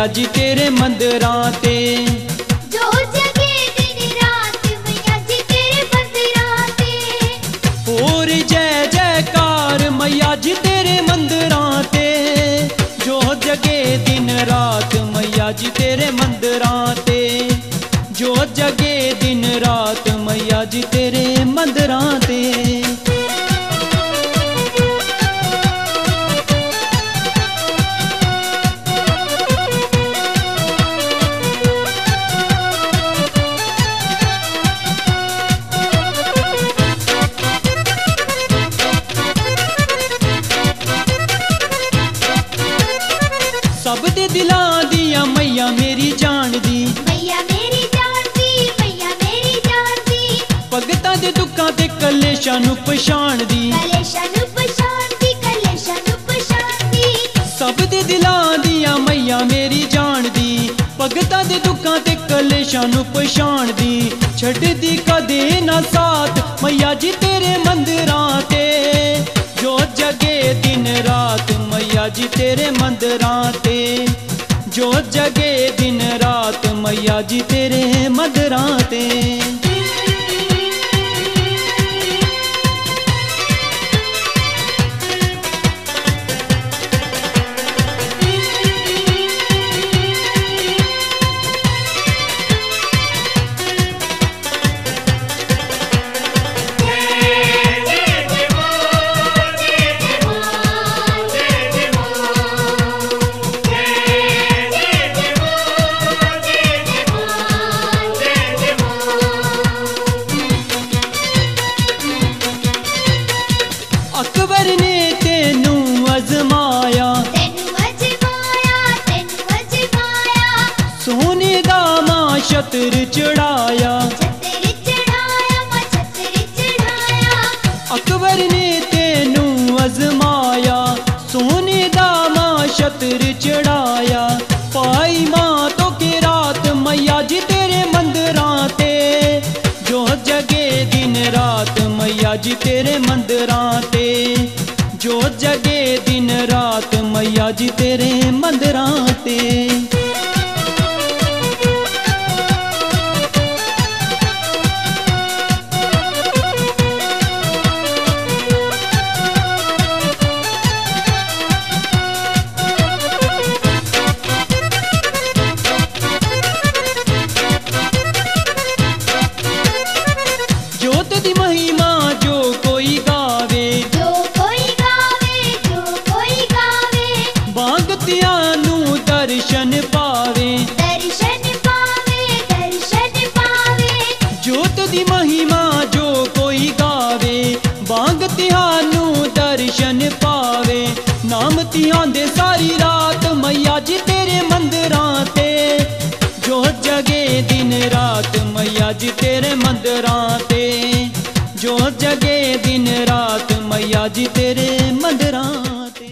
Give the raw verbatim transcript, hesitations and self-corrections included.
मैया जी तेरे मंदिरां ते। जो जगे दिन रात मैया जी तेरे मंदिरां ते। और जय जयकार मैया जी तेरे मंदिरां ते। जो जगे दिन रात मैया जी तेरे मंदिरां ते। जो जगे दिन रात मैया जी तेरे मंदिरां ते। सब दे दिलां दियां मैया मेरी जान दी। मैया मेरी जान दी मैया मेरी जान दी। भगतां दे दुखां ते कलेशां नूं पछाण दी। कलेशां नूं पछाण दी कलेशां नूं पछाण दी। सब दे दिलां दियां मैया मेरी जान दी। भगतां दे दुखां ते कलेशां नूं पछाण दी। छड्डदी कदे ना साथ मैया जी तेरे मंदिरां ते। जो जगे दिन रात मैया जी तेरे मंदिरां ते। जो जगे दिन रात मैया जी तेरे मंदिरां ते। अकबर ने तेनू अजमाया। तेनू अजमाया तेनू अजमाया। सोने दा मां छतर चढ़ाया। छतर चढ़ाया मां छतर चढ़ाया। अकबर ने तेनू अजमाया। सोने दा मां छतर चढ़ाया। पाई मां तो के रात मैया जी तेरे मंदिरां ते। जो जगे दिन रात मैया जी तेरे मंदिरां ते। जो जगे दिन रात मैया जी तेरे मंदिरां ते। जोत दी महिमा जो कोई गावे। जो कोई गावे जो कोई गावे। बांगतियां नू दर्शन पावे। दर्शन पावे दर्शन पावे। जोत दी महिमा जो कोई गावे। बांगतियां नू दर्शन पावे। नाम तियां दे सारी रात मैया जी तेरे मंदिरां ते। जो जगे दिन रात मैया जी तेरे मंदिरां ते। जो जगे दिन रात मैया जी तेरे मंदिरां ते।